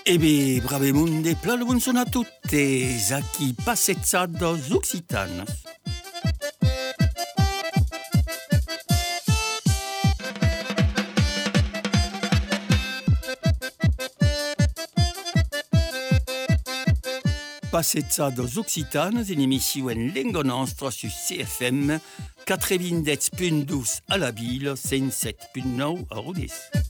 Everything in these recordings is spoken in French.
Eh bien, brave monde, plein de bonsoir a tutti, a chi passezza dos Occitanos. Passezza dos Occitanos, une émission en lingua nostra sur CFM 97.2 à la ville, 107.9 à Rodez.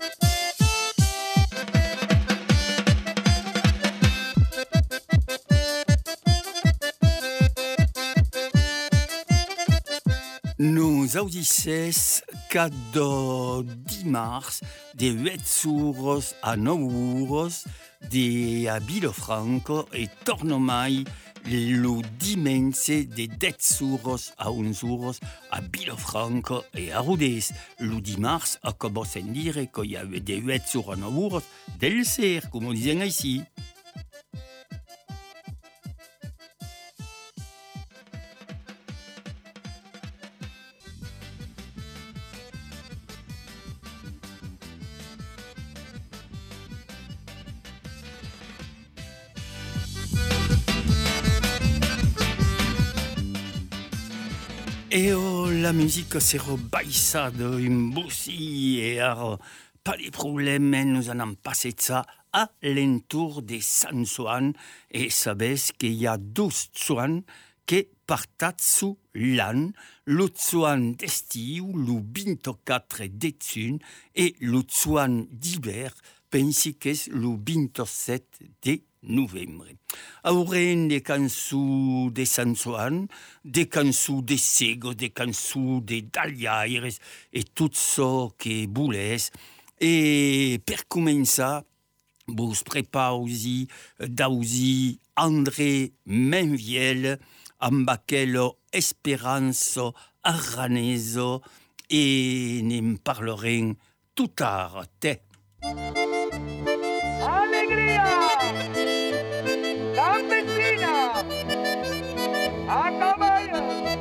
Nous audisses cada dimarts de 8 euros a 9 euros de a Vilafranca e torno mai lo dimense de 10 euros a 11 euros a Vilafranca e a Rodez. Lo dimarts a commencé a dire qu'il y avait de 8 euros a 9 euros del ser, comme on disait ici. Et la musique s'est rebaissade in bossi et pas de problème, nous en avons passé ça à l'entour de San Juan et savez qu'il y a 12 Juan qui partent sous l'an, le Juan d'estiu, le 24 d'études et le Juan d'hiver, pensi que c'est le 27 de novembre. Aurem des cançons de San Juan, des cançons de Sego, des cançons de Daliaires et tout ça que voulez. Et pour commencer, vous préparez d'ausi André Menviel amb aquella Esperança arranesa et n'en parlerem tout tard. ¡Alegría! ¡Campesina! ¡A caballo!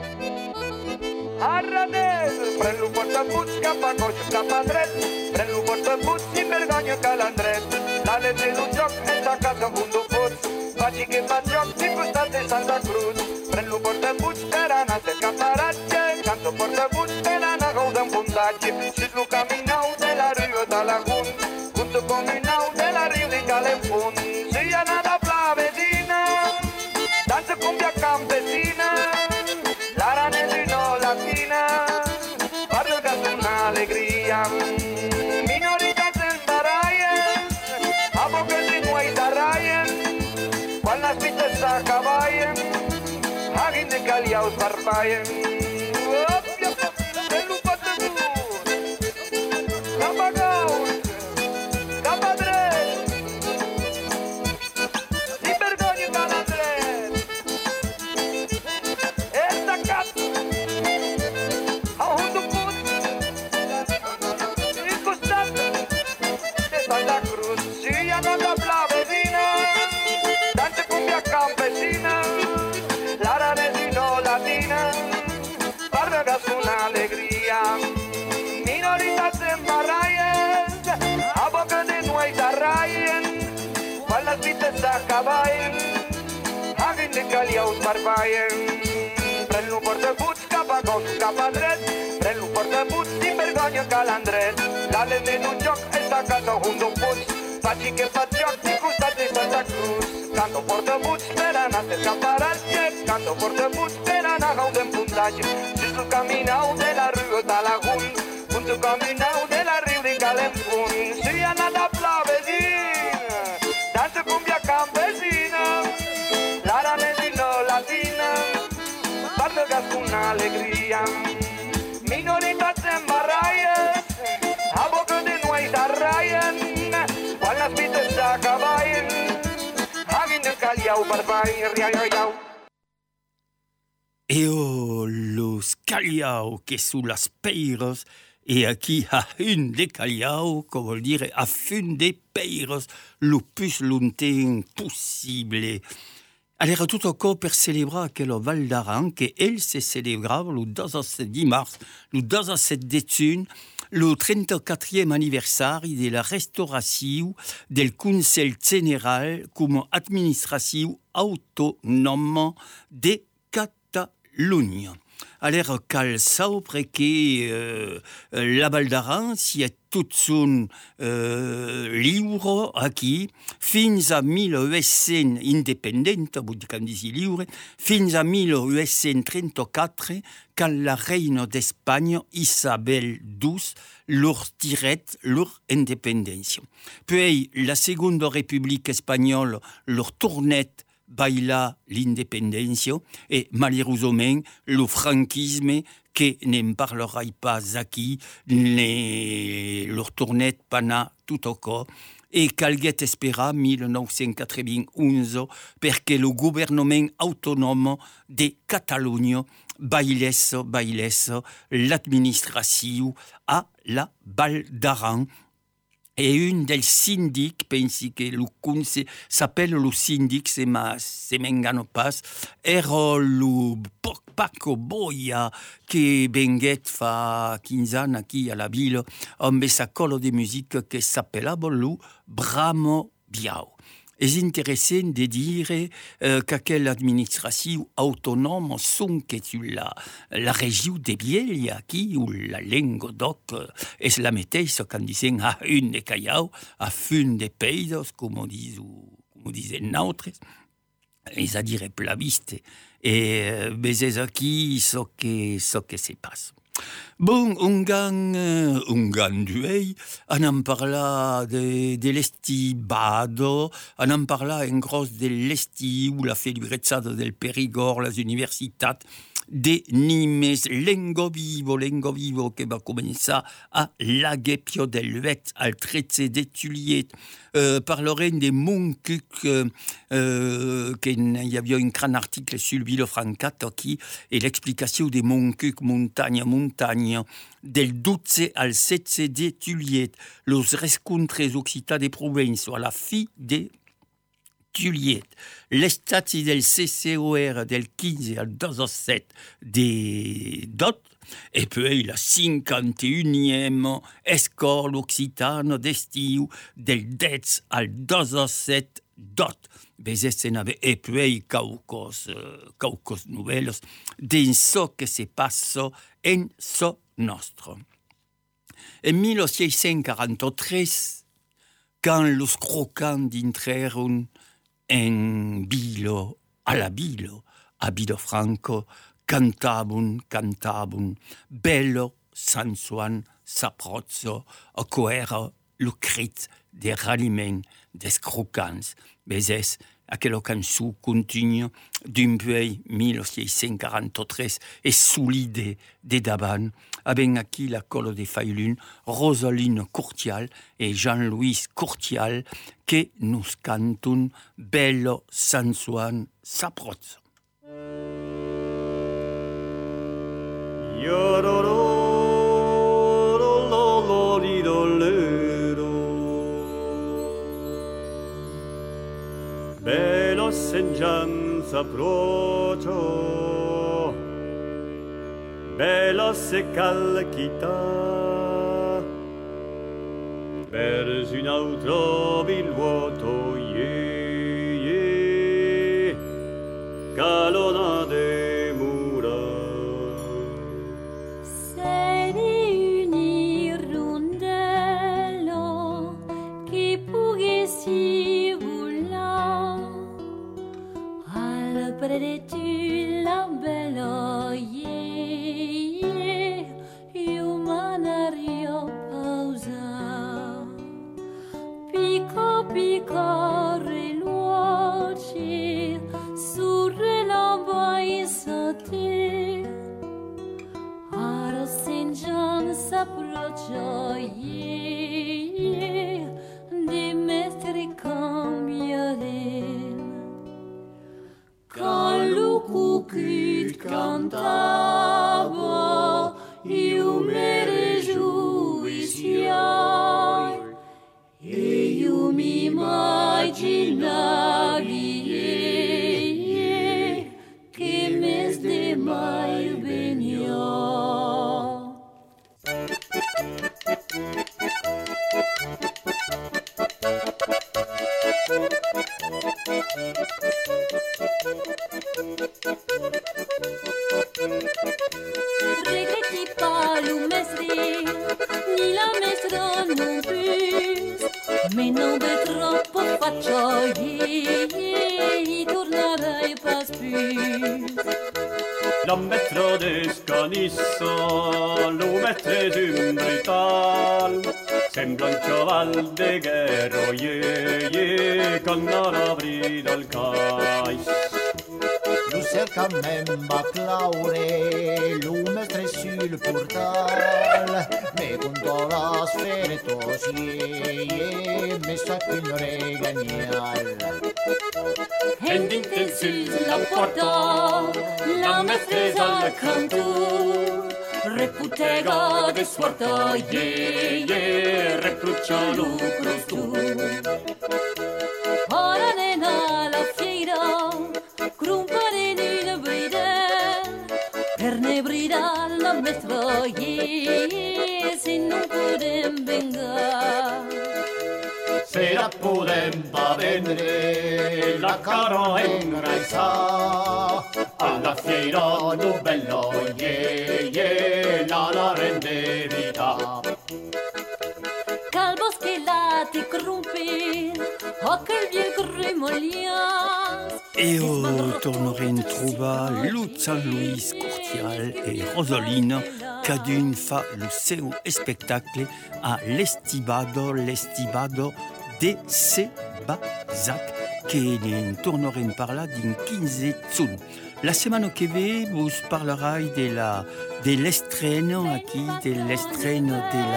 ¡Arranés! Pren-lo portapuig cap a coix, cap a dret. Pren-lo portapuig sin vergonya que l'endret. L'Àlex és un joc, és a casa un dofut. Faci que fa joc, sin costat de Santa Cruz. Pren-lo portapuig per anar a cercar paratge. Canto portapuig per anar a gaudir un puntatge. Si és lo caminau de la riba de l'Agunt. Junto con mi nau de la riba de Calefón. Si ya nada pla vecina, danza cumbia campesina, l'aranesa y no latina, barrio que es una alegría. Minoritas en barallen, a poco de nuey darrayen, cuando las pistas se acaballen, alguien de caliaos barbayen. Minoritas en barrallen, a boca de nuey darrayen, quan les vites s'acaballen, hagin de caliaus barbayen. Pren-lo portapuig cap a gos, cap a dret, pren-lo portapuig sin vergonya que l'endret. L'Àlex en un joc, és a casa un d'un puig, faci que fa joc sin costat de Santa Cruz. Canto portapuig per anar a cercar paratge, canto portapuig per anar a gaudir un puntatge. Si és el caminau de la riba de l'Agunt, junto caminau de la riba de Calefón. Si ha anat a pla vecina, danza cumbia campesina, l'aranesa y no latina, parlo que es una alegría. Minoritats en barrallen, a boca de nuey darrayen, quan les vites s'acaballen, hagin de caliau barbayen, riau. Et los caliao que sous las peiros et aquí a un de caliao, comme on dirait, a fun de peiros, le plus longtemps possible. Alors, tout encore pour célébrer aquel Val d'Aran, que elle se célébrera le 17 mars, le 17 d'études, le 34e anniversari de la restauració del Consell General com administració autònoma de Catalunya. Alors cal saupre que la Val d'Aran si est tot son lliure aquí fins a 1800 independenta, vull dir que em disi lliure, fins a 1834 quand la reina d'Espanya Isabel II leur tiret leur independència. Puis la Segunda República Espanyola leur tornet baila l'independència et malheureusement le franquisme que n'en parlerai pas aquí leur tornet pana tout au cor et calguet esperar 1991 perquè le gouvernement autonome de Catalunya bailès l'administració a la Val d'Aran. Et une des syndics, pensi que le conseil s'appelle le syndic, se m'engano pas, era le Paco Boia que venguet fa 15 ans aquí a la ville amb sa colo de musique que s'appellava le Bramo Biau. És interessant de dire qu'aquella administració autònoma sonque sur la regió de Biella, aquí, où la llengua d'oc és la mateixa, quan dicen a un de Callao, a fun de peidos, com dicen nosaltres, és a dire plaviste. Et és aquí ce que se passa. Bon, un gang d'uell, anem parlar de l'estibado, anem parlar en gros de l'estiu, la feliretzada del Perigord, les universitats de Nimes, Lengo Vivo, que va començar a l'Aguepio del Vet, al 13 de juillet. Parlarem de Montcuq, que hi havia un gran article sur Vilafranca aquí, et l'explicació de Montcuq, muntanya, del 12 al 16 de juillet, los rescontres occitans de province, à la fi de juillet, l'estat del CCOR del 15 al 17 de dot, et puis la 51e escola occitana d'estiu del 10 al 17 dot. Et puis caucos nouvelles de ce que se passa en so nostre. En 1643, quand los crocants dintrèron en Bilo, a Vilafranca, cantaven, bello Sant Joan s'aprotza, a coera le crit de raliment des crocants. Bezès, aquella cançó continua d'umpui 1643 et solide de davant, avec aquí la colo de Failun, Rosaline Courtial et Jean-Louis Courtial, que nous cantun Bello Sant Joan s'aprotza. Bello Sant Joan s'approcha, bello se calchita, vers un autre villuoto, calona de mura. Sei un hirundello che poghessi volare al predetu la bello, io manario pausa, pico reluoci surre la baisate, aro Saint John s'approccia, di mettere cambiare. Quand le cucut cantava, io me réjouissais, et io m'imaginavi che mes de mai veniva. Regreti pas lo mestre, ni la mestra non più, me non ve troppo faccio i tornerai pas più. L'homme maître des scanissa, lo maître d'un brutal, sembla un cheval de guerra, con la brida al cais. Lo sé quand même va claure, lo mestre sul portal, me contò la sfere tosie, me sa qu'un regagnal. Hending sus la porta, la mestresa al canto, reputega de suarta, Repruccia lucrus tu. ora nena la fiera, crumpare in la brida, per ne brida la mestra, se non podem vengar. Se la podem va vendre, la cara engraissà, alla fiera lo bello, la renderità. Cal bosque la ti crumpi, o quel bien cremolias. Et on tornerem trobar Lutz Louis Courtial et Rosaline cadun fa lo seu spectacle a l'Estibado de Sebazac que ne tornerem parlar din 15 zun. La semana que ve vos parlerai de l'estreno aquí, de l'estreno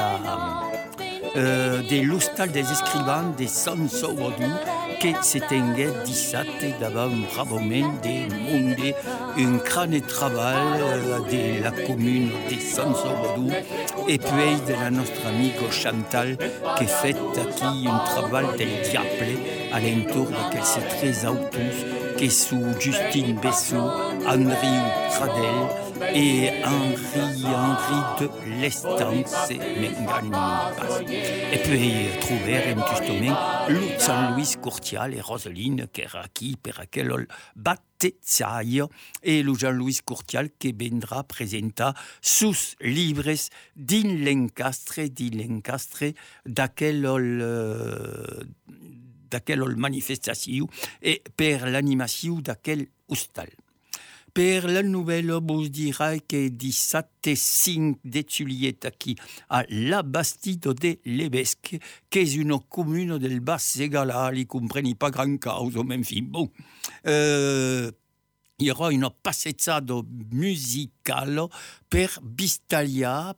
de l'Hostal des Escrivans de Sant Salvador que se tengué 17 davant bravament de monde un gran treball de la commune de Sant Salvador et puis de la nostra amigo Chantal qui fait aquí un treball del diable à l'entour d'aquests tres autos que sont Justine Bessot, Andriu Pradel et Henri de l'Estance et puis troverem justement Lutz Louis Courtial et Rosaline qui era aquí per aquel battezzaio et le Jean-Louis Courtial qui vendrà presentar sus libres din l'encastre d'aquel manifestació et per l'animació d'aquel hostal. Per la nouvelle, vos dirai que 17 de juillet aquí a la Bastide de l'Evesque, que és una commune del Bas Segalal, i compreni pas gran causa, men fin, bon. Hi aura una passeggiata musicale per Bistalia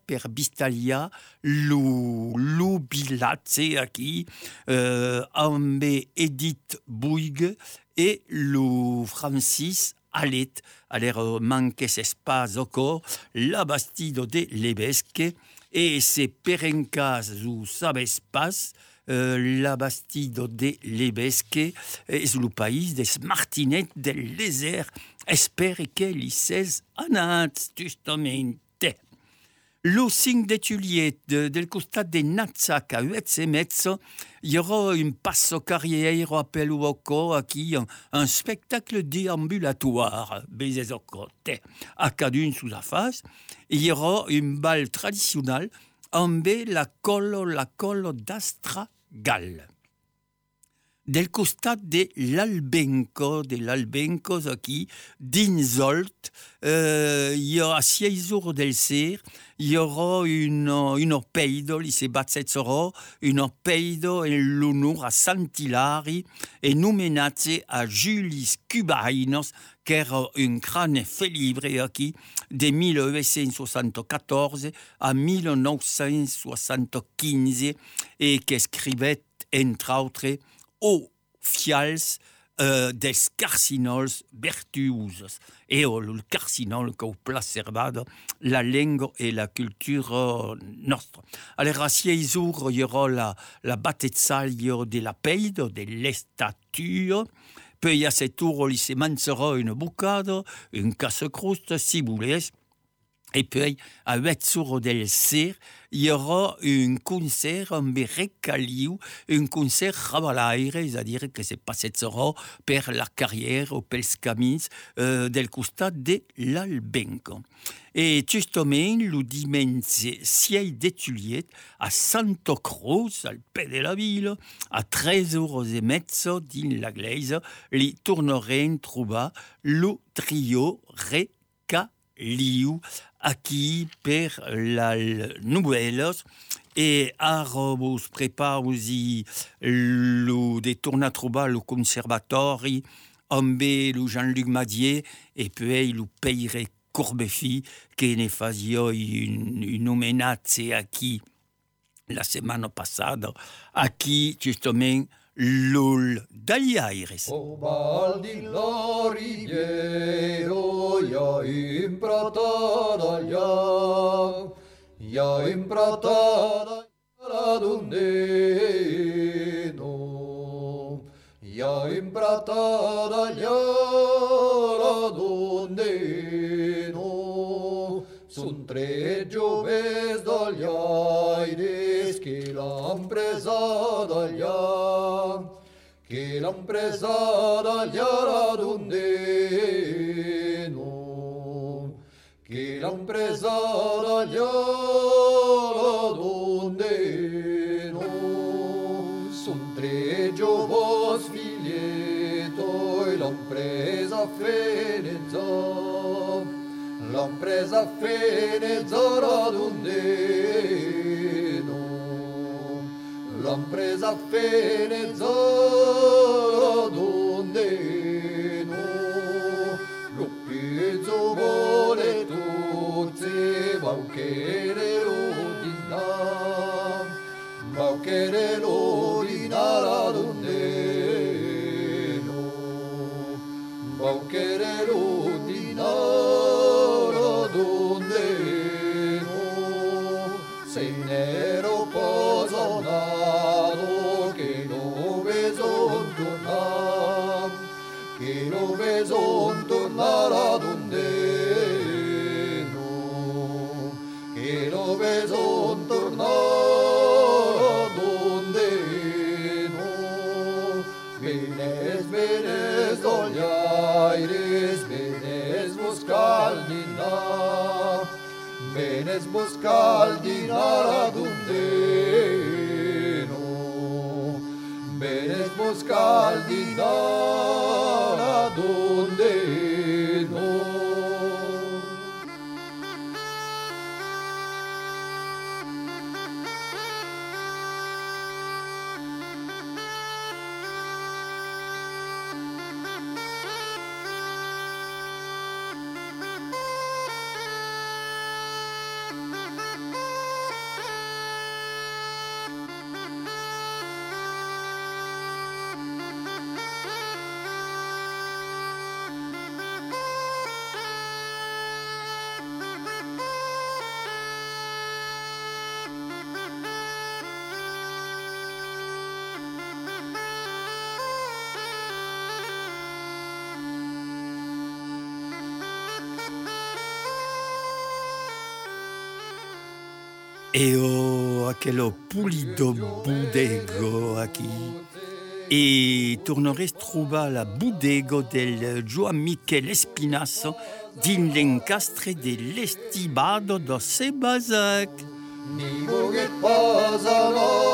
lo Bilatze aquí, amb Edith Bouygues et lo Francis Alet, alors manques espace encore, la Bastide de l'Evesque, et c'est per en cas où sabes pas, la Bastide de l'Evesque és le país des martinets del desert. Espero que li ses anats, justamente. Le 5 de juillet, del costat de Natsac a 8:30, il y aura un passo carrière appel au corps aquí, un spectacle déambulatoire, bezes au côté, à cadun sous la face. Il y aura un bal traditionnel amb la colo d'Astragal. Del costat de l'Albencos aquí, dins Olt, il y aura 6 jours del ser, il y aura une peido, li se batzezzerò, une peido en l'honor a Sant'Ilari e nomenatze a Julis Cubainos, che era un gran felibre aquí de 1974 a 1975 e che scrivet, entre autres, aux fials des carcinols vertuosos. Et le carcinol que placervado la langue et la culture nostra. Alors, à 6 jours, il y aura la battezzaglio de la peido, de l'estatua. Puis, à 7 jours, il se mangerà une bocada, un casse-croûte, si vous voulez. Et puis, à 8h del Ser, il y aura un concert en Recaliu, un concert rabalaire, c'est-à-dire que c'est pas cette sera per la carrière ou pels camins del costat de l'Albenco. Et justement, le dimanche 6 de juillet, à Santa Cruz, al pe de la ville, à 13h30 din la glaise, li tornerem trobar le trio Recaliu aquí per les nouvelles et ara vos prepausi lo de tornar a trobar lo conservatori amb lo Jean-Luc Madier et puis lo Peire Corbefi que ne fasia un homenatge aquí la setmana passada aquí justament l'Ol d'Agliaires. O Val di Lorigliero, ja impratada ja, ja impratada la dundeno, ja impratada ja la dundeno, son tre gioves d'Agliaires che l'han presa d'allà, che l'han presa d'allà radundeno, che l'han presa d'allà radundeno. Son tre giovos figlieto e l'han presa a Fenezza, l'han presa a Fenezza radundeno, l'han presa a Fenezza radundeno. Lo pizzo vuole tutti, baucherelo di là, baucherelo di là radundeno, baucherelo di là radundeno. Se nero posonato che lo veso tornar, che lo veso tornar radundeno, che lo veso tornar radundeno. Venes d'Agliaires, venes buscaldina, venes buscaldina radundeno, venes buscaldina radundeno. E ho aquello pulido bodego aquí. E tornerei a trovare la bodego del Joan Miquel Espinasso din l'encastre de l'Estibado do Sebazac. Ni che pasa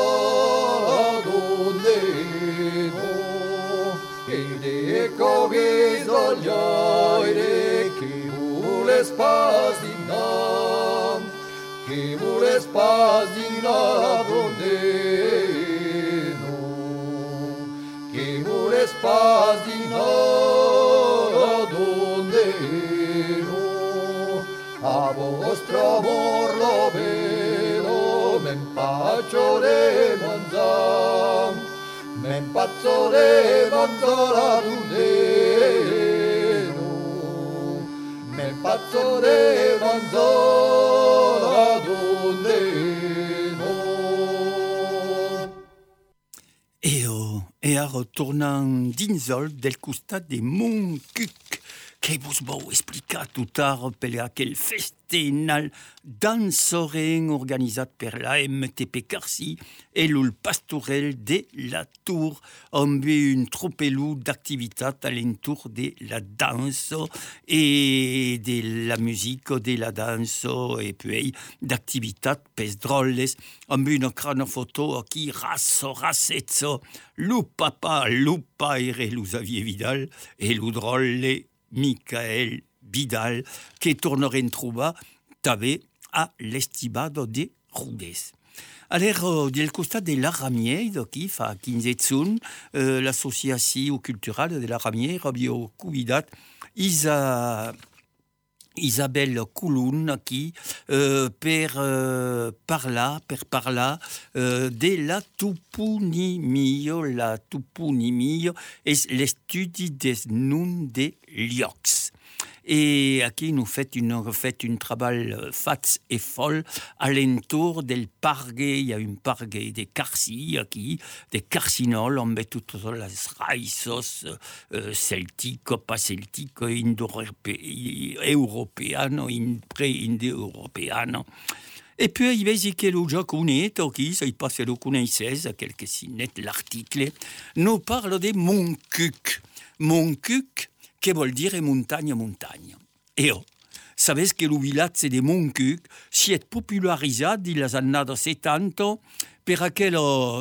radundeno, e de coghes d'Agliaire che vuole spasdinar, che vuole spasdinar radundeno, che vuole spasdinar radundeno. A vostro amor lo vedo, m'empaccio de mangiar, m'empaccio de mangiar radundeno, m'empaccio de mangiar radundeno. E a tornant dins del costat de Montcuq, che vos vau explicar tutar per aquel festenal dansoren organitzat per la MTP Carsi e l'ul pastorel de la Tour, amb un tropelou d'activitat alentour de la danse et de la musique, de la danse, et puis d'activitat pes drolles, amb una crana photo qui rassetzo, lu papa, lu paire, lu Xavier Vidal, et lu drolle Michael Vidal, che tornaren trobar també a l'estibado de Rodés. Alors, del costat de la Ramier, d'aquí fa 15 anys, l'associació cultural de la Ramier havia convidat Isabelle Coulon aquí per parlar de la toponimia és l'estudi des noms de llocs. Et aquí nous fait un travail fats et folle alentour del parc. Il y a un parc de Carsi aquí, de Carcinol, on met toutes les raïsos celtiques, pas celtiques, indo-européennes, pré-indo-européennes. Et puis, il y a que le japonais, qui, ça y passe le connaissez, quelques signettes, l'article, nous parle de Moncuk. Moncuk, che vuol dire montagna. E sabes que le village de Moncuk si est popularisat les années 70 per aquel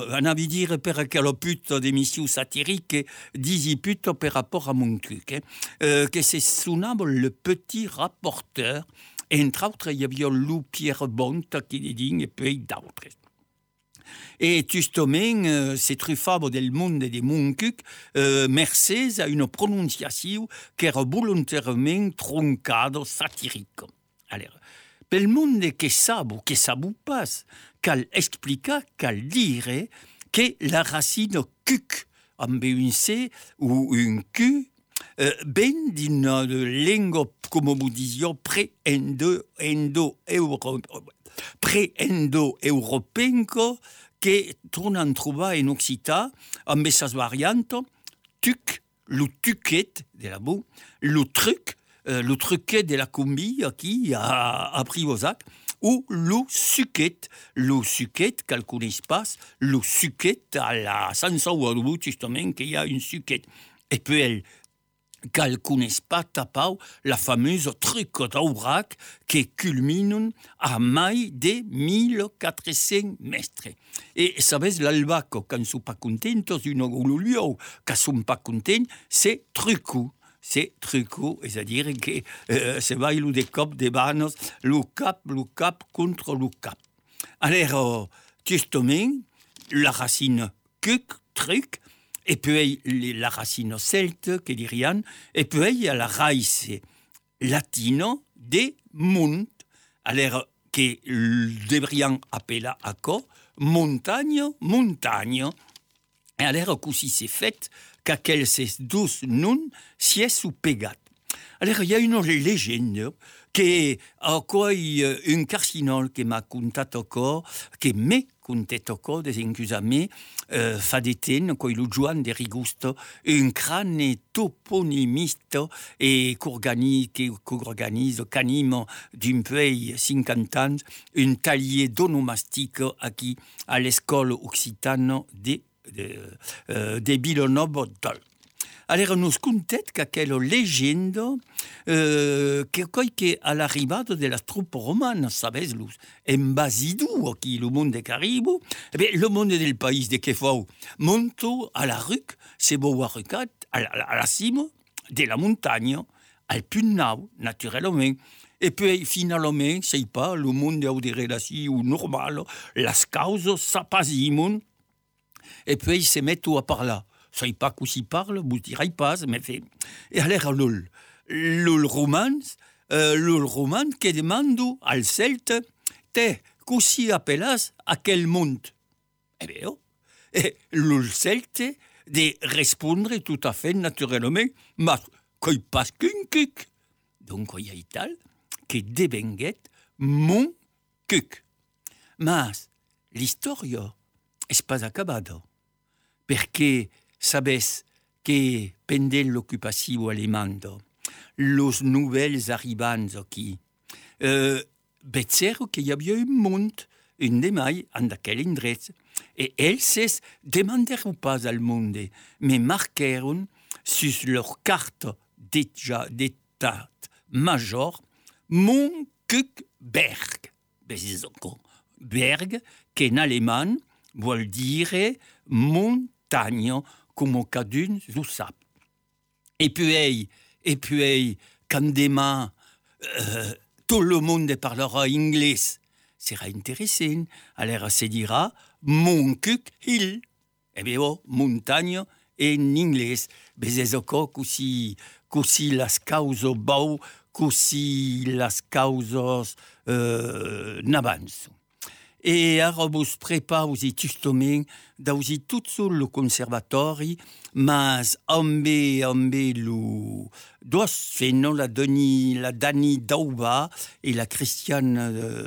put d'émission satirique disi put per rapport à Moncuk, que se sonava le petit rapporteur, entre autres il y avait Lou Pierre Bont qui dit et puis d'autres. Et justement, c'est truffable del monde de Moncuk, mercès à une prononciation qui est volontairement troncada, satirique. Alors, pel monde que sabu pas, cal explica, cal dire que la racine cuc, amb un C ou un Q, ben d'une langue, comme vous disiez, pré-indo-européenne, que tornen a trobar en occitan amb aquestes variantes, tuc, le tuquet de la boue, le truquet de la combi aquí a Privosac, ou le suquet qu'elle connaît pas, le suquet à la Sansa-Ouadou, justement, qu'il y a une suquet. Et puis elle, qu'elle connaît pas tapau la fameuse truc d'Aurac qui culmine à mai de 1400 mètres. Et savez, l'albaco, quand ils sont pas contents, une goululio, quand ils sont pas contents, c'est trucou. C'est trucou, c'est-à-dire que c'est bailou des copes, des banos, le cap contre le cap. Alors, justement, la racine cuc, truc, et puis la racine celte, que dirian, et puis il y a la raïce latino de mont, alors que devrions appeler à quoi montagne. Et alors così c'est fait qu'aquelles ces douze noms s'y est sous-pégat. Alors il y a une légende que un carcinol qui m'a contat encore, qui m'est contat encore des incusami, fa des temps, quand il Joan de Rigusto, un crâne toponymiste et qu'organise canime d'un pays 50 ans, un talier d'onomastique aquí à l'école occitane de Villeneuve-d'Ol. Alors, nous contons qu'aquelle légende que à l'arrivée de la troupe romane, savez, embasidou, qui le monde des Caribes, le monde del pays de Kefau, monte à la rue, c'est beau à la cime de la montagne, al punnau, naturellement. Et puis, finalement, c'est pas le monde a des relations normales, las causes s'apasimon, et puis ils se mettent à parler. Ça y pas qu'on s'y parle, vous direz pas, mais fait. Et alors, le roman qui demande al celte, qu'on s'y appelle à quel monde? Eh bien, et le celte de répondre tout à fait naturellement, mais qu'il passe qu'un cuc. Donc, il y a ital qui devenguet mon cuc. Mais l'histoire n'est pas acabada, parce que sabes que pendant l'occupation allemande, los nouvelles arribants aquí. Bezzero qu'il y havia un munt, un de mai, en d'aquel indret, et ells demanderon pas al monde, mais marqueron sus leur carte d'état major Montcuq-Berg. Berg, que en allemand vol dire montagne, com cadun ho sap. Et puis, quand demain, tout le monde parlera anglais, sera intéressant. Alors, se dira Montcuq Hill. Eh bien, montagne en anglais. Bezes oco, così las causes bau, così las causes n'avanço. Et ara vos prepaus justament dausi tout sul lo conservatori, mas ambe lo dos feno la Dani Dauba et la Christiane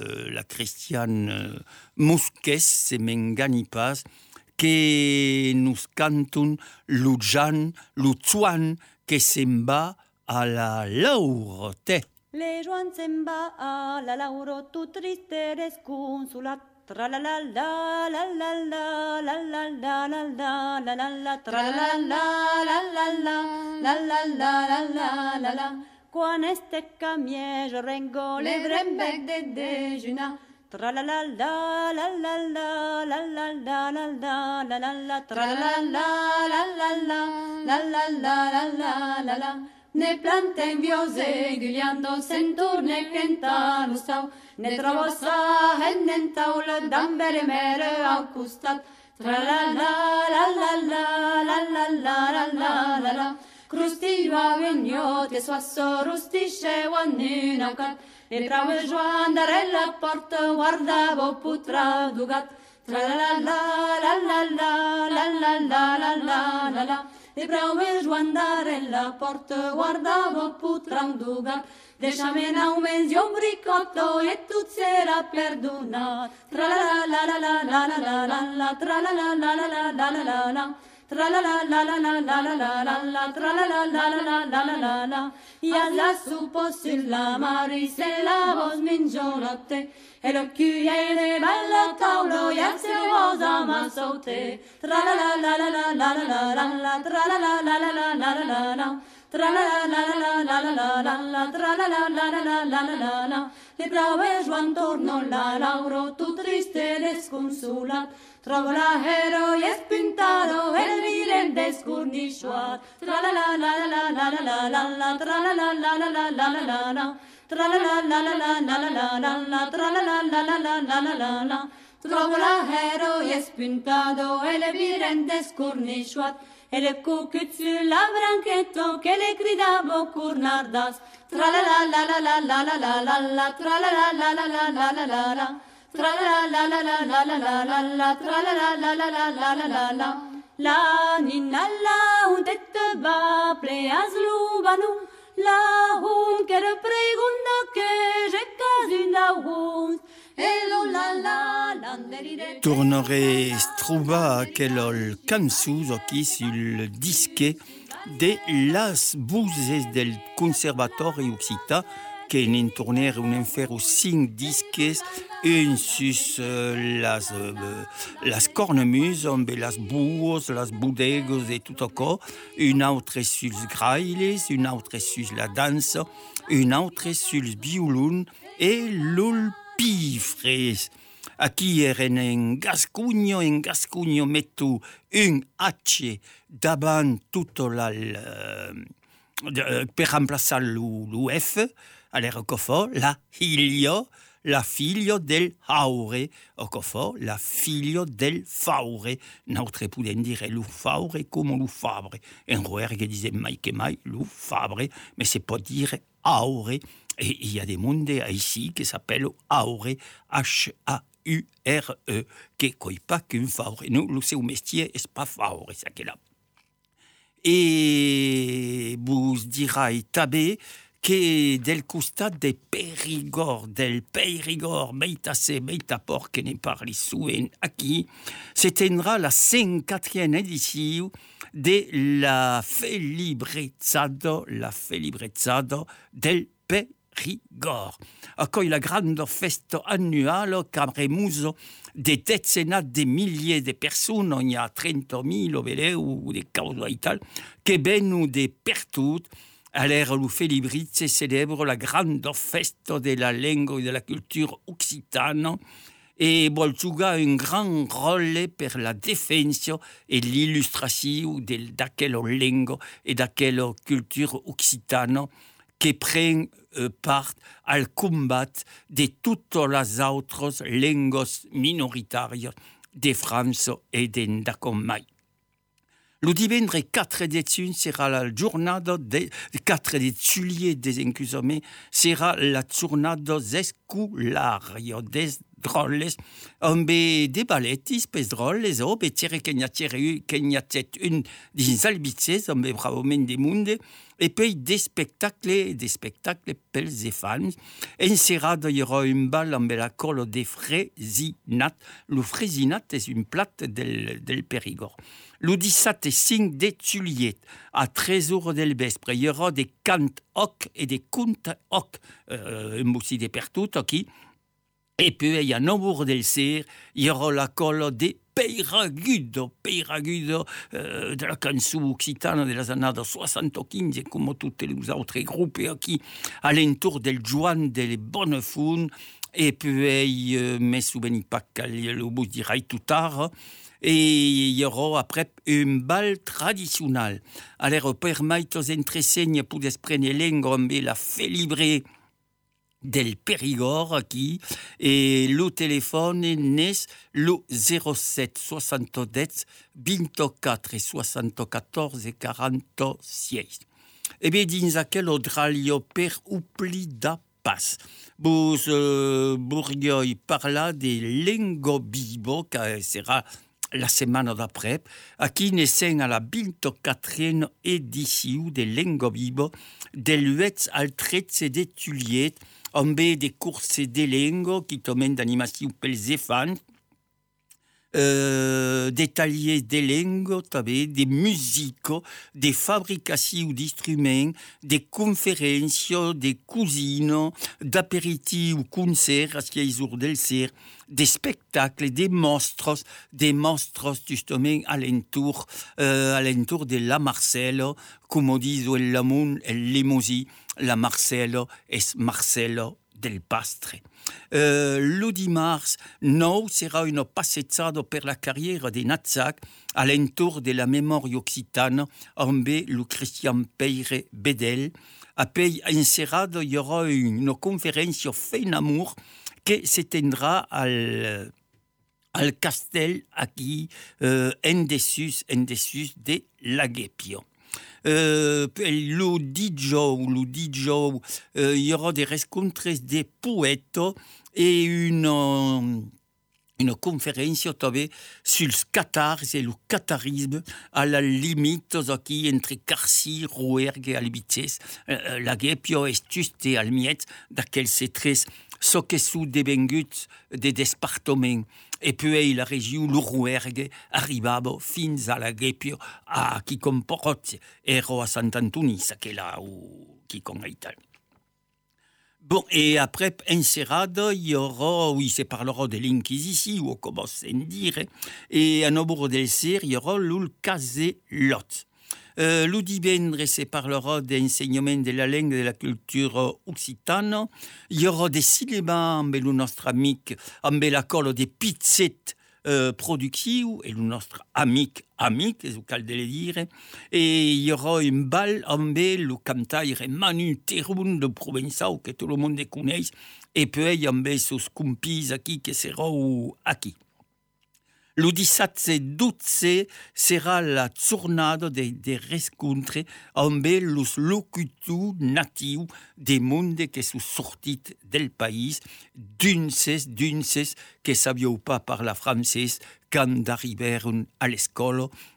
Mosques, se m'engani pas, que nous cantun lo Tzuan que se'n va a la laurte. Le Joan se'n va a la lauro, tu triste desconsolat. Tra la la la la la la la la la la la la la la tra la la la la la la la la la la la. Quan este camier je rengo le brembec de dejunar. Tra la la la la la la la la la la la la la la tra la la la la la la la la la la la. Ne plantem viose gugliando senturne centa lo stau, ne trovo sa en taula d'ambere mere al costat. Tra la la la la la la la la la la la. Crustillo a vigno che suasso rustisce guannin aucat, e bravo Joan dare la porta guardavo putra dugat. Tra la la la la la la la la la la la la. E bravo Joan dare la porta guardavo putra dugat. Deixame un mens un bricotto e tut sera perdonat. Tra la la la la la la la la la tra la la la la la la la la. Tra la la la la la la la la la la tra la la la la la la la la la. Ja la supo sulla mare se la vos mingiolotte e l'occhiuiene bella taulo ja se vos amassote. Tra la la la la la la la la la tra la la la la la la la la. Tra la la la la la la la la tra la la la la la la la la. Le brave Joan torno la lauro tu triste desconsolat. Trovo l'ahero e spuntaro e il vilen descornisciuat. Tra la la la la la la la la la tra la la la la la la la la. Tra la la la la la la la la la tra la la la la la la la la. Trovo l'ahero e spuntado e il vilen descornisciuat. E le cucut sulla branchetto che le gridavo cornardas. Tra la la la la la la la la la tra la la la la la la la la la. Tra la la la la la la la la la tra la la la la la la la la la. La ninna la un tette va pleas lubanu. La hun che repregunda che je casina hun. Hello la la landerire. Tornerei trouva aquel cançons aquí sul disque de las buses del Conservatori Occitan que n'en tornèrent un fer 5 disques, un sus las cornemuses amb las buos, las bodegues et tout encore, un autre sus grailes, un autre sus la dansa, un autre sus violon et l'ulpifres. Aquí eren en Gascugno metto un H davant tutto per remplaçar l'UF, allora cofo la figlio del Haure, o cofo la figlio del Faure. Notre podem dire lo Faure come lo Fabre. En Rouergue disait mai que mai lo Fabre, mais c'est pas dire Haure. Et il y a des mondes ici qui s'appellent Haure, H-A-U-R-E, qui n'est pas qu'un Faure. Nous, le seu métier, c'est pas Faure, c'est là. Et vous dirai tabé che del costat de del Périgord, meita se, meita por, que ne parli souvent aquí, se tendrà la 54e édition de la Felibrezado del Périgord. Accueille la grande festa annuale qu'apremuso de decenat de milliers de personnes, on y a 30.000 veleu de causa et tal, que venu de pertot. Alors, le Felibrize célèbre la grande festa de la langue et de la culture occitane et vol jugar un grand rôle per la défense et l'illustration d'aquella langue et d'aquella culture occitane qui prend part al combat de toutes les autres langues minoritaires de France et d'Endacomai. Le dimanche 4 de juin sera la giornata 4 de juillet excusez-moi, sera la giornata escolaria des drolles amb de balletis pes drolles o betere que n'hi ha set un dins albitzes amb bravament de monde et puis des spectacles pels enfants. En serada hi haurà un bal amb la cola de fresinat. Le fresinat és un plat del Périgord. Le 17 et 5 de juillet, à 13 heures del vespre, il y aura des cants hoc et des contes hoc, aussi des pertout aquí. Et puis, il y a 9 heures del ser, il y aura la cola de Peiragudo de la cançó occitana de les années 75, comme tous les autres groupes aquí, à l'entour del Joan de Bonnefond, et puis, mais souvent pas le vous dirai tout tard, et il y aura après un bal traditionnel. Alors, per maitos entresegnes pour desprendre l'engombe la Felibre del Périgord aquí, et le téléphone n'est le 07 70 24 74 46. Et bien, dins aquel odralio per oublida pas. Vous pourriez parler de Lengo Bibo, qui sera la semaine d'après, aquí naissent à la 24e édition de Lengo Bibo, del 8 al 13 de juillet, amb des courses de lengo qui tomen d'animation pels enfants, des taliers de lengo, des musiques, des fabrications d'instruments, des conférences, des cuisines, d'apéritifs ou concerts, à ce qu'il y a jour del ser, des spectacles, des monstres justement alentour de la Marcelo, comme on dit el Lamont, el Limosi, la Marcelo es Marcelo del Pastre. Le dimanche 9 sera une passeggiata per la carrière de Natzac à l'entour de la mémoire occitane amb le Christian Peire Bedel. Après en serrade, il y aura une conférence Fein Amour qui s'étendra al castel aquí en dessus de Laguepio. Le DJ, il y aura des rencontres de poètes et une conférence sur le Qatar et le qatarisme à la limite entre Carcy, Rouergue et Albices. Laguepio est juste al miet d'aquel se tres so que sous devengut de département. Et puis la région le Rouergue arribava fins a Laguepio a qui comporte ero a Sant Antoni, ça que là où qui congaïtal. Bon, et après, en serrade, il y aura, oui, se parlera de l'Inquisition, ou comment c'est dire, et à Nobour del Ser, il y aura l'Ulcaselot. Le dimanche, se parlera d'enseignement de la langue et de la culture occitane. Il y aura des cinémas avec notre ami, avec la colle des pizzettes productives, et notre ami, c'est ce de le dire. Et il y aura un bal avec le cantaire Manu Terun de Provençal, que tout le monde connaît, et puis il y a ses compis qui seront aquí. Le 17 et 12 sera la giornata de rencontres amb los locutors natius des mondes qui sont sortis del pays, d'unes que savions pas parler français quand arrivèrent à l'école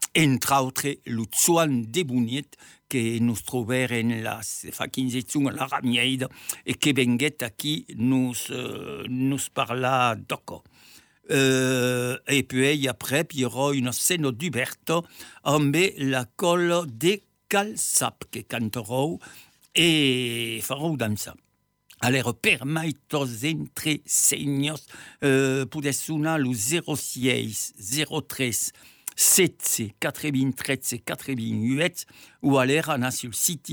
entre autres lo Zuan de Buniet, que nous trouveren fa 15 a la Ramieida et que venguet aquí nous parla doco. Et puis après, il y aura une scène d'Uberto amb la colle de Calçap que canterou et farou dansa. Alors, per maitos entre senyors, podes sonar lo 06 03 16 93 88 ou aller anar sur le site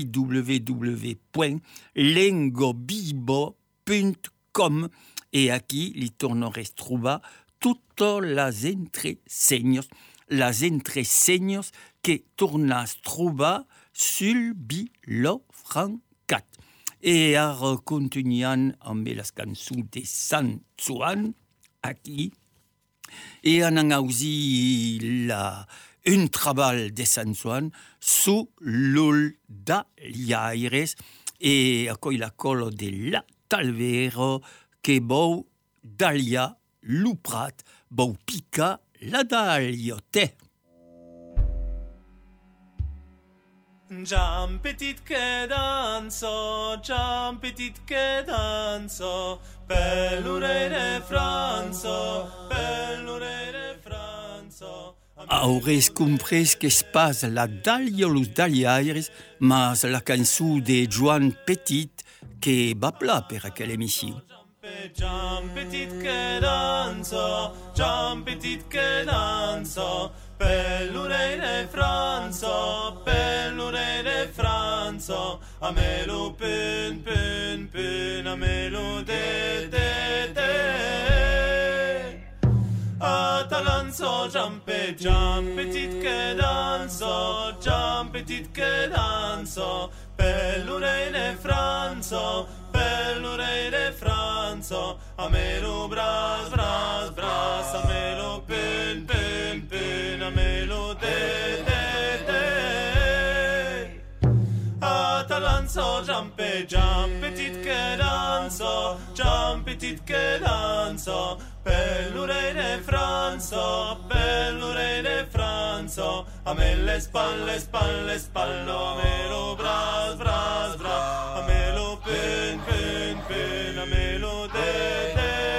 www.lengobibo.com et aquí li torneres trobar toutes les entresenyos que tornas trobar sur Bilo Francat. Et ara continuant amb les cançons de Sant Joan, aquí, et on a aussi un travail de Sant Joan sous l'ul d'Aliaires et accueille la colle de la Talvero que bou Dalia l'Uprat bou pica la Daliote. Jean petit que danso, Jean petit que danso, bell'ore Franzo, bell'ore Franzo. Aurès compres que es pas la Dalia los Daliaires, mas la cançó de Joan Petit que va pla per aquella emissió. Jean petit que danso, Jean petit que danso, bell'ore Franzo, bell'ore Franzo, a melo pun pun pun, a melo de. Atalanzo, Jean petit que danso, Jean petit que danso, bell'ore Franzo, bell'ore Franzo, a melo bras, a melo pun pun pun, a melo de. Atalanzo, Jean petit que danso, Jean petit que danso, bell'ore Franzo, bell'ore Franzo, a me le spalle, spallo, a me lo bras, a me lo pun, a me lo de.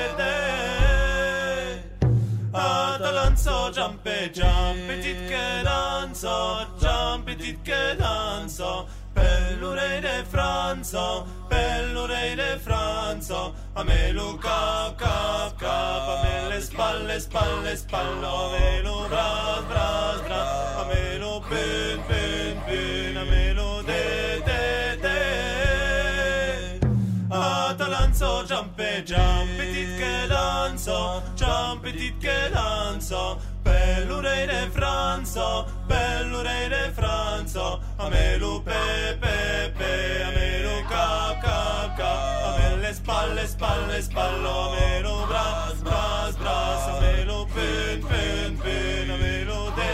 Atalanzo, Jean petit que danso, Jean petit que danso, bell'ore Franzo, bell'ore Franzo, a me lo cap, a me le spalle, spallo, a me lo bras, a me lo pun, a me lo de. Atalanzo, Jean petit que danso, Jean petit que danso, bell'ore Franzo, bell'ore Franzo, a me lo pe, a me lo cap, a me le spalle, spallo, a me lo bras, a me lo pun, a me lo de.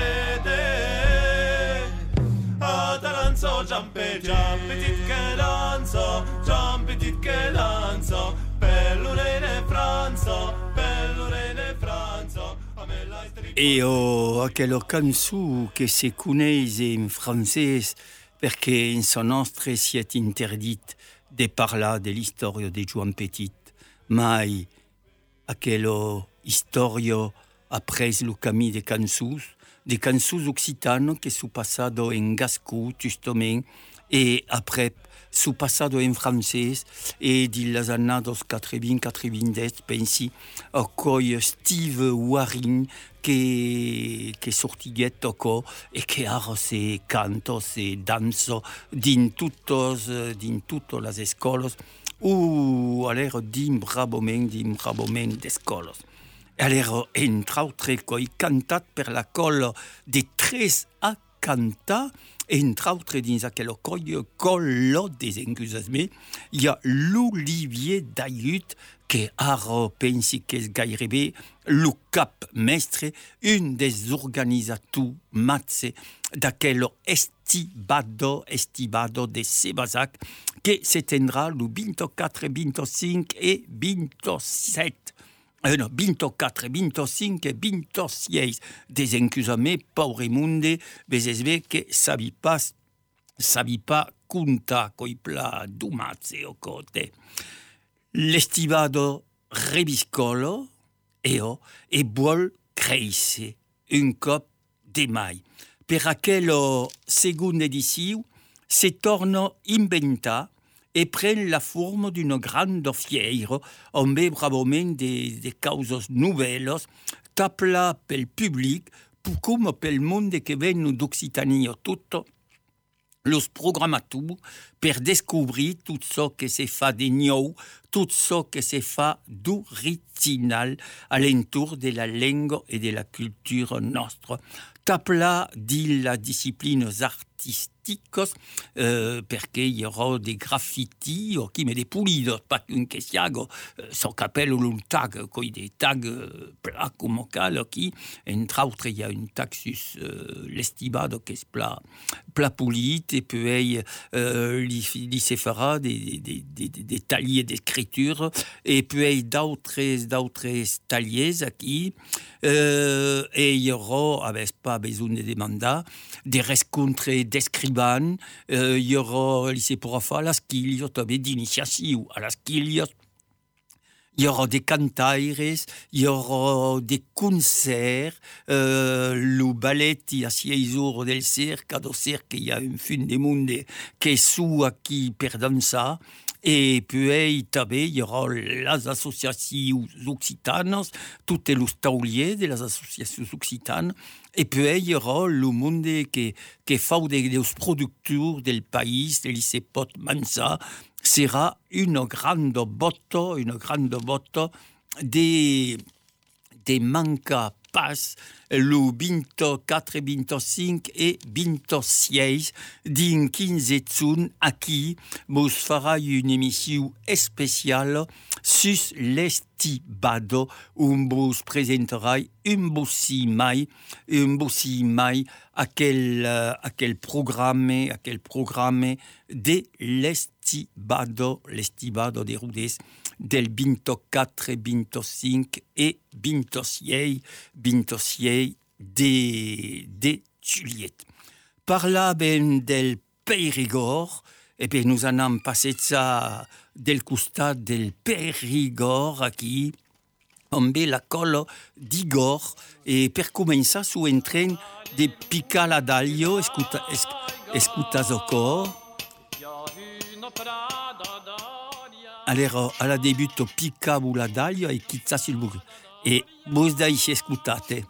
Atalanzo, Jean petit que danso, Jean petit que danso, bell'ore Franzo, bell'ore Franzo. Et aquella cançó que se coneix en francès perquè en son nostre siet interdit de parlar de l'història de Joan Petit, mai aquella història ha pres lo camí de cançons occitanes que su passado en gascó justament et après su passado en francès et di les annados 80-90 pensi a coi Steve Waring que sortiguet toco e que ara se canto, se danso din toutes les escoles ou aller din braboment d'escoles. Alors, entre autres, coi cantat per la colle de 3 a cantar, entre autres dins aquella collo des entusiasmes, hi ha l'Olivier Dayut, que ara pensi que és gairebé lo cap mestre, un des organitzators matze d'aquell estibado de Sebasac, que se tindrà el 24, 25 et 27 no, 24, 25 e 26 desencusame paure monde, besesve che sabi pas conta coi pla dumazze o cote. L'estivado reviscolo e vuol cresce un cop de mai. Per aquella seconda edizione si torna inventa e prende la forma d'una grande fiera on ve bravamente de causes nouvelles tapla pel public come pel monde che vengono d'Occitania tutto los programmateurs per descobrir tout ce que se fa de nou, tout ce que se fa d'original alentour de la lingua e de la culture nostra. Tapla di la discipline artisticos perché hi aurà des graffiti o chi me de pulidos, pas qu'un che siago so capello un tag, coi des tag pla come cal qui, entre autres hi ha un tag sus l'estivado che es pla pulit e poi li se farà des tagliers d'écriture et puis d'autres tagliers aquí et il y aura, avec pas besoin de demander, des rencontres d'escrivains, il y aura, il se pourra faire la skills, d'initiation à la skills, il y aura des cantaires, il y aura des concerts, le ballet, il y a 6 jours del cirque, il y a une fin du monde qui est sous qui perdent ça. Et puis, il y aura les associations occitanes, tous les tauliers de les associations occitanes. Et puis, il y aura le monde qui fait des producteurs du pays, de l'ICEPOT Mansa. Sera une grande botte de manca pas le 24, 25 et 26 din 15 aquí vos farà une émission spéciale sur l'estivado on vos presentarà un bossi mai aquel programme de l'estivado de Rodés del 24, 25 et 26 de Juliette. Parlaven del Périgord, et puis nous en avons passé ça del costat del Périgord aquí, on ve la colla d'Igor, et per començar su entren de picar la d'aglio, escutas o cor. Allora, alla debutto piccavo la d'aglio e chizzassi il burro. E voi dai si ascoltate.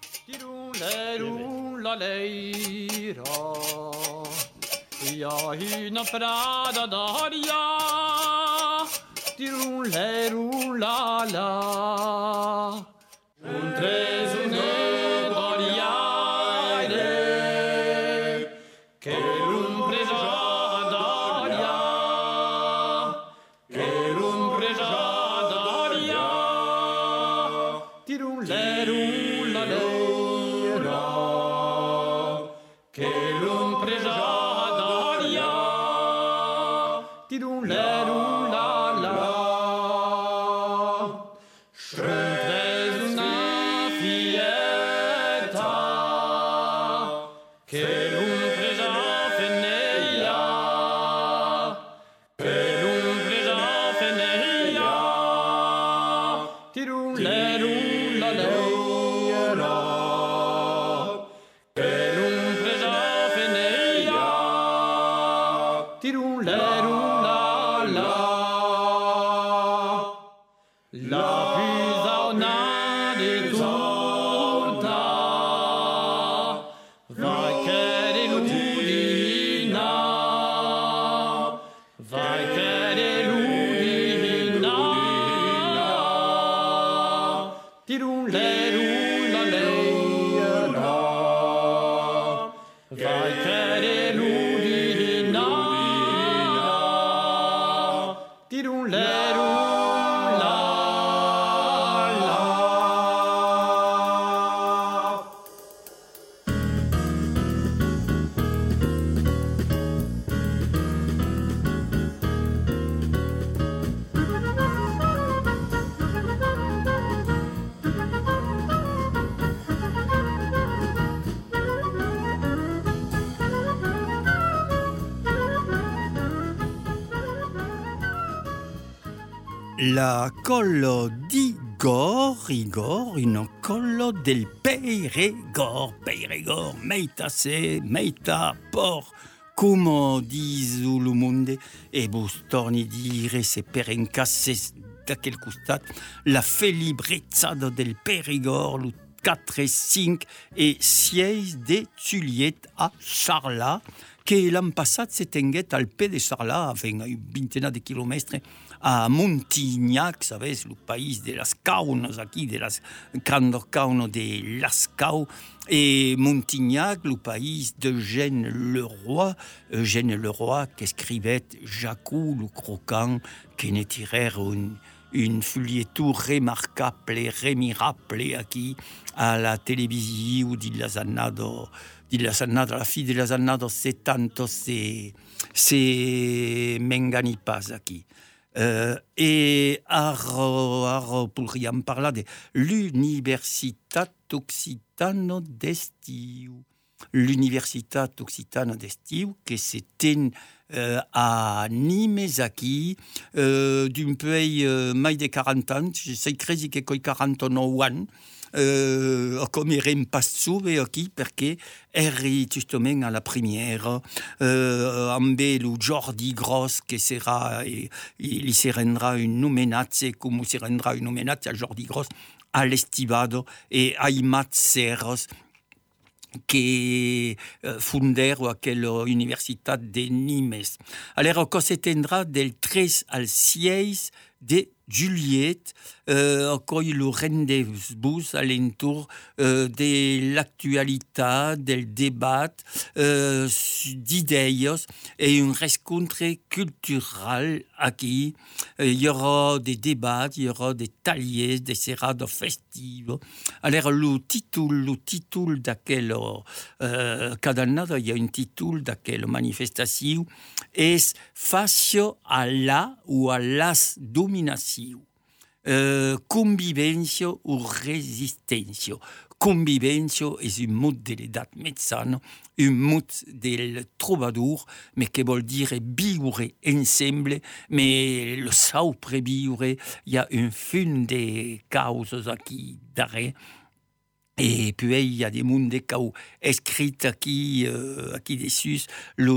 La collo di Igor, une collo del Perigord, meita se, meita por, come disu lo monde, e vos torni dire se per incasses da quel costat, la felibrezza del Perigord, lo 4 e 5 e 6 de Juliet a Charla, che l'an passat se tenguet al pe de Charla, avec une vingtaine de kilomètres, a Montignac, sabes, le pays de las caunes, aquí, de las grandes caunes de Lascaux, et Montignac, le pays d'Eugène Leroy, qui écrivait Jacou, le croquant, qui ne tirait une folieto remarquable et remirable aquí à la télévision di las annados, la fille de las annados 70 se mengani pas aquí. Et ara podríem parlar de l'Universitat Occitana d'Estiu. L'Universitat Occitana d'Estiu, que se ten a Nimes aquí, d'un pays mai de 40 ans, sei cresi que coi 49 ans, com érem pas sube aquí, perquè eri justament a la première, amb el Jordi Gros, que serà, li se rendrà un homenatge, com se rendrà un homenatge a Jordi Gros, a l'Estivado, e Aymat Serros, que fundèrent aquella Universitat de Nimes. Alors, que se tendrà del 3 al 6 de Juliet, coi le rendez-vous alentour de l'actualitat, del débat, d'idées et un rencontre culturel aquí. Il y aura des débats, il y aura des tallers, des serrades festives. Alors, le titre d'aquelle cada annada, il y a un titre d'aquelle manifestation, és facio a la ou a las dominació. Convivència o resistència. Convivència és un mot de l'edat metzana, un mot del trobador, mais que vol dire viure ensemble, mais le sau previure, il y a un fun de causes aquí darrere. Et puis il y a des mondes qui ont écrit aquí dessus le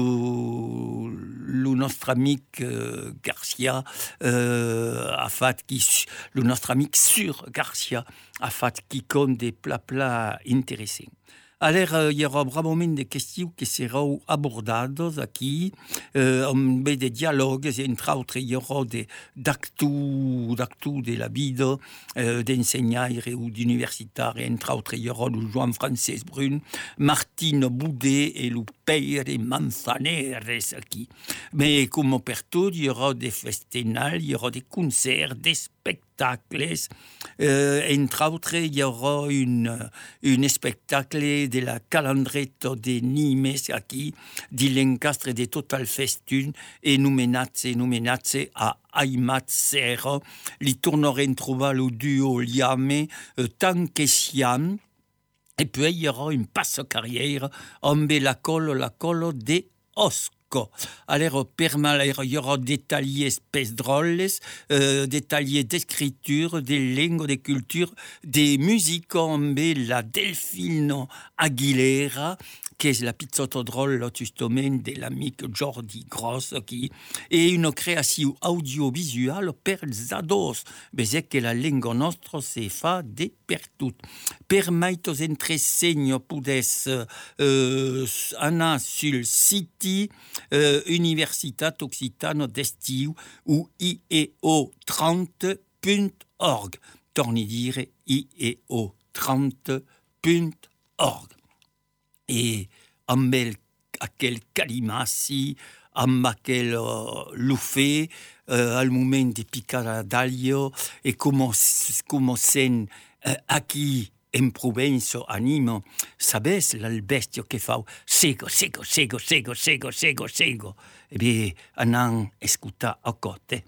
notre ami Garcia a fait le notre ami sur Garcia a fait qui compte des plats intéressants. Alors, il y aura vraiment des questions qui seront abordées ici, des dialogues, entre autres, il y aura d'actu de la vie d'enseignants ou d'universitaires, entre autres, il y aura le Jean-François Brun, Martine Boudet et le Père Manzanares ici. Mais comme partout, il y aura des festivals, il y aura des concerts, des spectacles, entre autres, il y aura un spectacle de la calendrette de Nimes aquí, di l'encastre de Total Festun, et nomenatze a Aymat Serra, li tornerem trobar le duo Liame, tant que siam, et puis il y aura une passe-carrière amb la colo de Oscar. Alors, il y aura des taillés espèces drôles, des taillés d'écriture, des langues, des cultures, des musiques comme la Delfino Aguilera, qui est la pizzotto drôle, justement, de l'amic Jordi Gross, et une création audiovisuelle per zados, mais que la langue nostra se fa de per tout. Per maitos entresegno pudes anar sul siti Universitat Occitana d'Estiu ou IEO30.org. Torni dire IEO30.org. Et amb aquel calimassi, amb aquel lufé, al moment de picada d'aglio, et commencen aquí en Provença, a Nîmes, sabes l'albestio que fa sego. Eh bien, anem escutar a côté.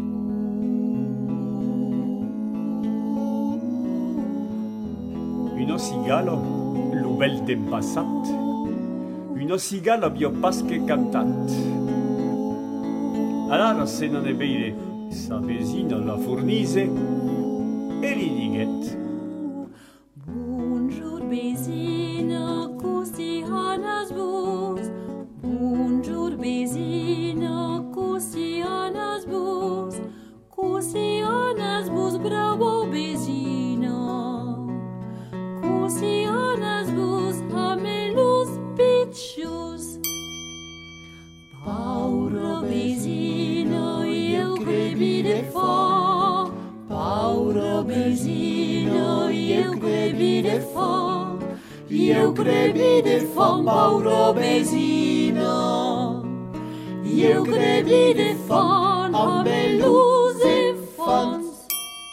Une cigalo, lo bel del passat, uno cigalo bio pas che cantat. Allora se non è vero, sa vesina la fornise e gli diguet. Bonjour Besina, così hanas vos. Bonjour Besina, così hanas vos. Così hanas vos, bravo Besina. Così hanas vos, amelus piccius. Pauro Besina, eu crebi de fo. Pauro Besina, eu crebi de fo. Eu crebi de fo, Pauro Besina. Eu crebi de fo, amelus infants.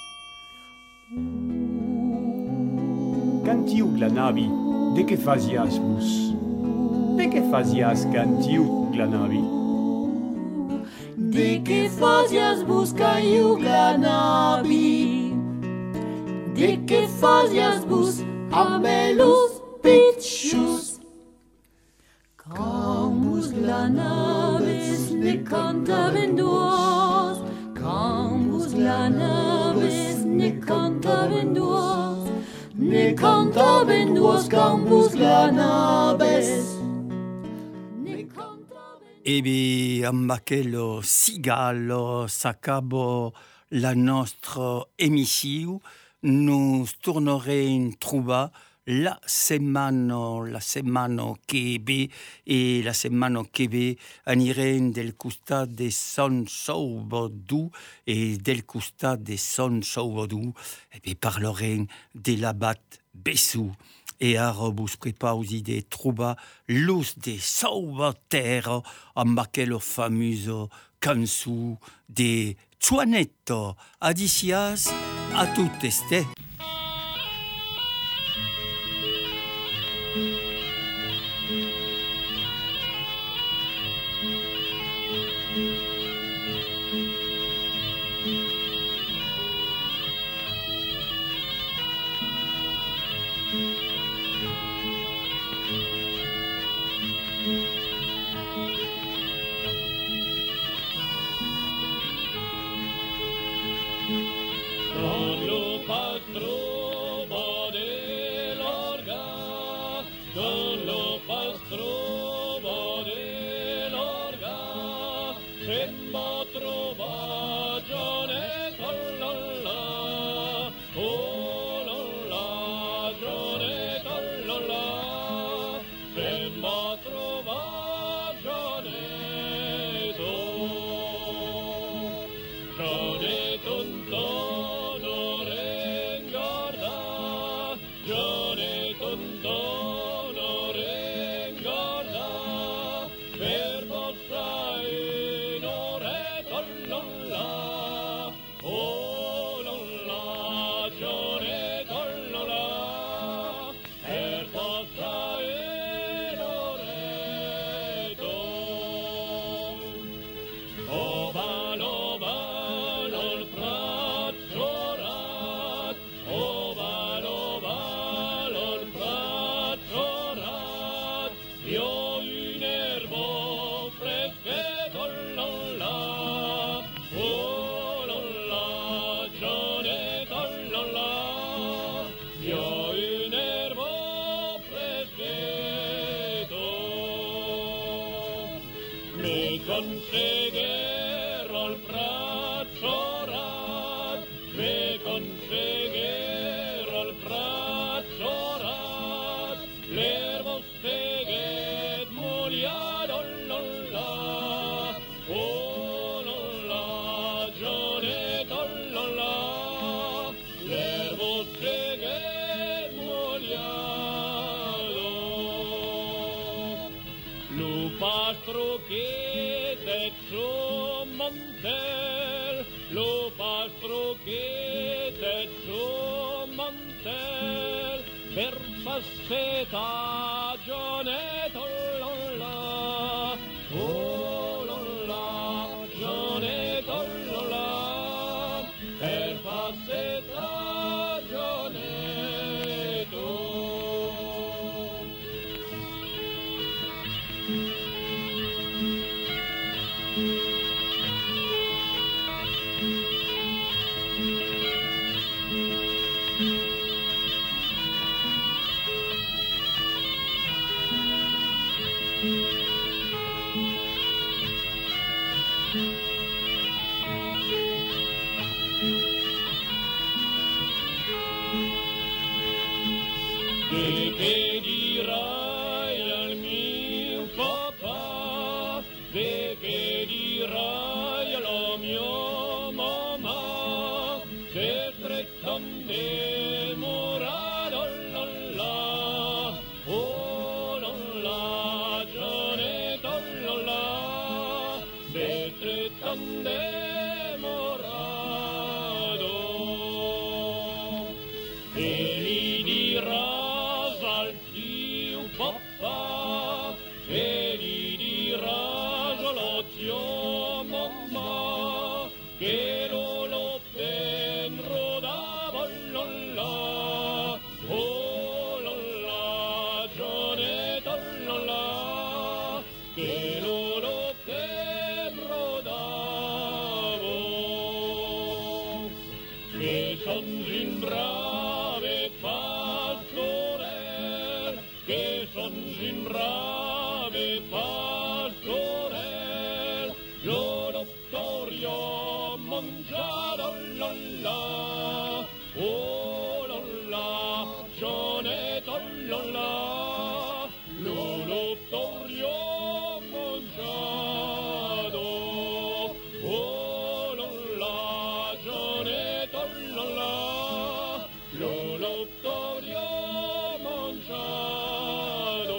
Cantiu glanavi, de que fazias vos? De que fazias cantiu glanavi? De que fazias vos caiu glanabi? De que fazias vos amelus piccius? Camus glanaves ne cantaven duos. Camus glanaves ne cantaven duos. Ne cantaven duos camus glanaves. Ebe amb aquel cigalo s'acabo la nostra émission. Nous tornerem trobar la setmana que ve et la setmana que ve anirem del costat de Sant Salvador et del costat de Sant Salvador et puis parlerem de l'abat Bessou. Et ara vos prepausi de trobar l'os de Salvaterra amb aquella famosa cançó de Juanetto. Adicias a tot este. Per passetta Gionetto Che dirai al mio papà, che dirai alla mia mamma, che strettamente morado la, oh la, Gianetto la, che strettamente morado, e gli dirai al tuo papà, e gli dirai alla tua mamma, che lo tenro da là, oh la, Gianetto la, che lo tenro da voi, che son in brave pastore, che son in brave pastore, io dottorio mangiato la, oh la, Gianetto la, lo dottorio mangiato, oh la, Gianetto la, lo dottorio mangiato.